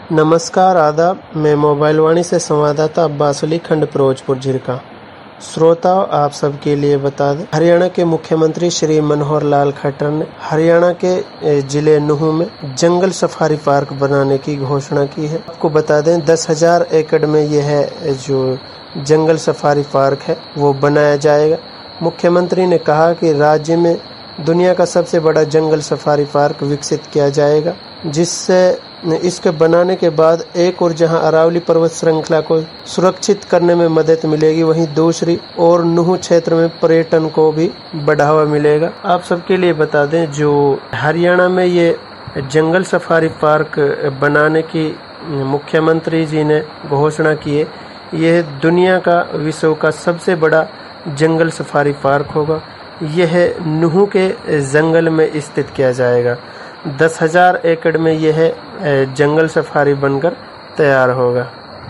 नमस्कार आदाब। मैं मोबाइल वाणी से संवाददाता अब्बास अली, खंड फिरोजपुर झिरका। श्रोताओं, आप सबके लिए बता दें, हरियाणा के मुख्यमंत्री श्री मनोहर लाल खट्टर ने हरियाणा के जिले नूहू में जंगल सफारी पार्क बनाने की घोषणा की है। आपको बता दें 10,000 एकड़ में यह जो जंगल सफारी पार्क है वो बनाया जाएगा। मुख्यमंत्री ने कहा कि राज्य में दुनिया का सबसे बड़ा जंगल सफारी पार्क विकसित किया जाएगा, जिससे इसके बनाने के बाद एक और जहां अरावली पर्वत श्रृंखला को सुरक्षित करने में मदद मिलेगी, वहीं दूसरी और नूहू क्षेत्र में पर्यटन को भी बढ़ावा मिलेगा। आप सबके लिए बता दें, जो हरियाणा में ये जंगल सफारी पार्क बनाने की मुख्यमंत्री जी ने घोषणा की है, यह दुनिया का विश्व का सबसे बड़ा जंगल सफारी पार्क होगा। यह नूहू के जंगल में स्थित किया जाएगा। 10,000 एकड़ में यह जंगल सफारी बनकर तैयार होगा।